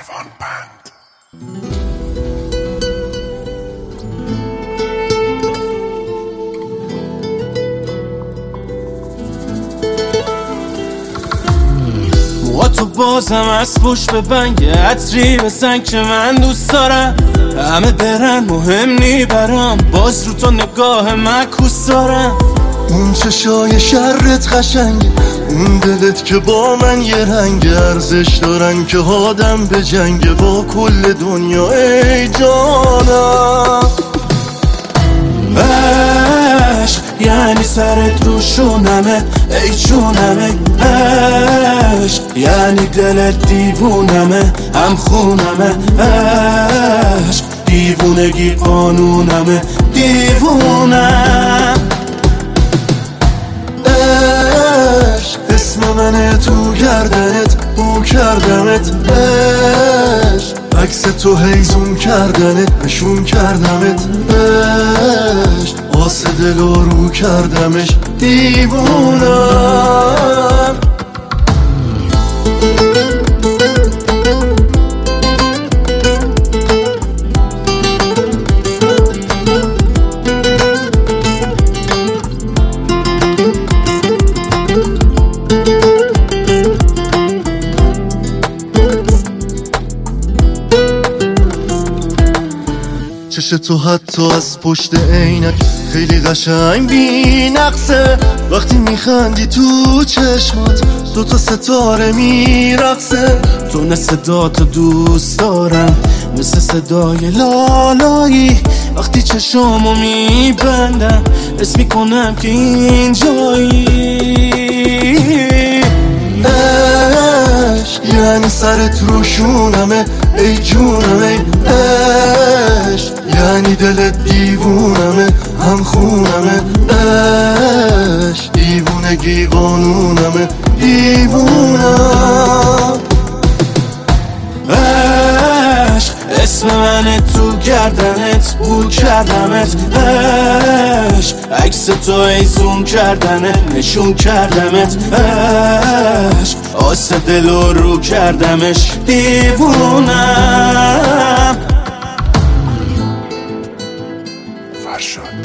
کاروان بند. تو بازم از پشت به بنگ عطری بزن که من دوست دارم، همه برن مهم نی برام، باز رو تو نگاه معکوس دارم. اون چشای شرت قشنگه، اون دلت که با من یه رنگ ارزش دارن که آدم به جنگ با کل دنیا. ای جانم عشق یعنی سرت رو شونمه، ای جونمه. عشق یعنی دلت دیوونمه، هم خونمه. عشق دیوونگی قانونمه، دیوونم. عشق اسم منه تو گردنت، بو کردمت. عشق عکس تو هیزون کردنت، نشون کردمت. عشق واسه دل رو کردمش دیوونم. چش تو حتی از پشت عینک خیلی قشنگ بی نقصه، وقتی میخندی تو چشمات دوتا ستاره میرقصه. تو نه صداتو دوست دارم مثل صدای لالایی، وقتی چشامو میبندم حس میکنم که اینجایی. عشق یعنی سرت رو شونمه، ای جونمه. عشق یعنی دلت دیوونمه، هم خونمه. عشق دیوونگی قانونمه، دیوونم. عشق اسم منه تو گردنت، بو کردمت. عشق عکس تو ایزون کردنت، نشون کردمت. عشق آسه دل رو کردمش دیوونم. فرشاد